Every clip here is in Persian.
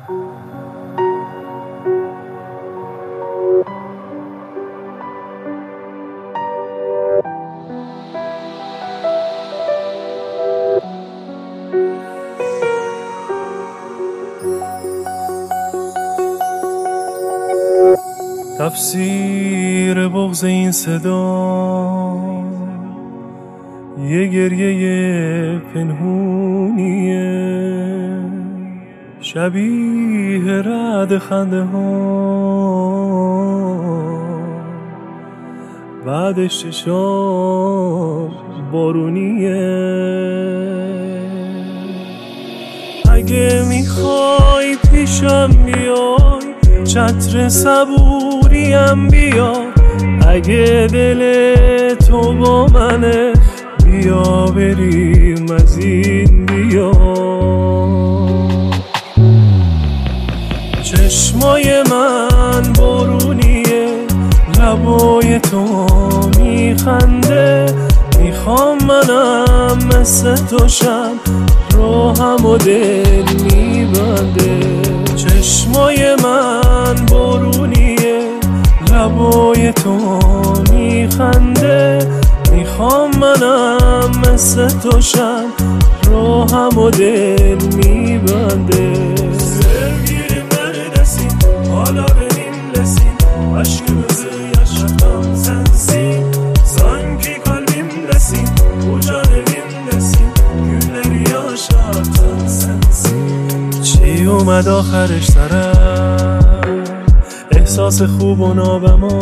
تفسیر بغض این صدا یه گریه پنهونیه، شبیه رعد خنده ها، بعدش چشام بارونیه. اگه میخوای پیشم بیای، چتر صبوریم بیار. اگه دل تو با منه، بیا بریم از این بیا. چشمای من بارونیه، لبای تو میخنده. میخوام منم مثل تو شم، روحم و دل میبنده. چشمای من بارونیه، لبای تو میخنده. میخوام منم مثل تو شم، روحم و دل میبنده. Sevgilim neredesin, hala benimlesin. Aşkımızı yaşatan sensin. Sanki kalbimdesin, bu can evimdesin. Günleri yaşatan sensin. چی اومد آخرش سرم، احساس خوب و نابما،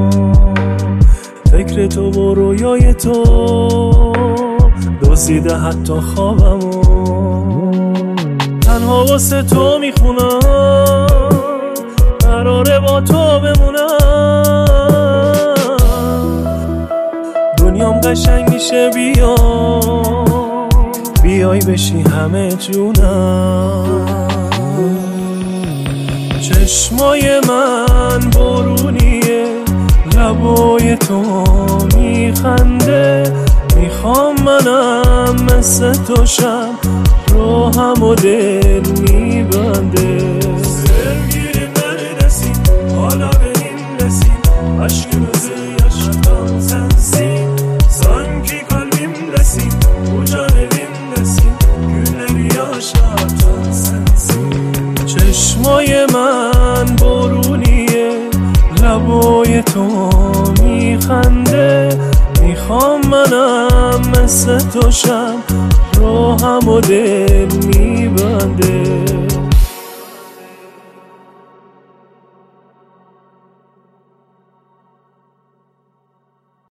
فکر تو و رویای تو دزدیده حتی خوابمو. تنها واسه تو میخونم، قراره با تو بمونم. دنیام قشنگ میشه بیای بشی همه جونم. چشمای من بارونیه، لبای تو میخنده. میخوام منم مثل تو شم، روحم و دل میبنده. Sevgilim neredesin, hala benimlesin. Aşkımızı yaşatan sensin. Sanki kalbimdesin, bu can evimdesin. Günleri yaşatan sensin. چشمای من بارونیه، لبای تو میخنده. میخوام منم مثل تو شم، روحم و دل